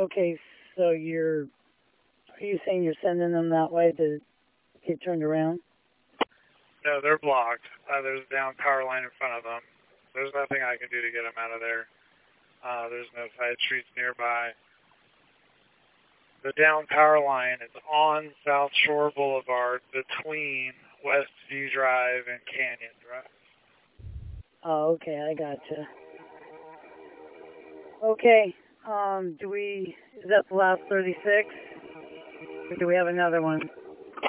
Okay, so are you saying you're sending them that way to get turned around? No, they're blocked. There's a down power line in front of them. There's nothing I can do to get them out of there. There's no side streets nearby. The down power line is on South Shore Boulevard between Westview Drive and Canyon Drive. Oh, okay, I gotcha. Okay, is that the last 36? Or do we have another one?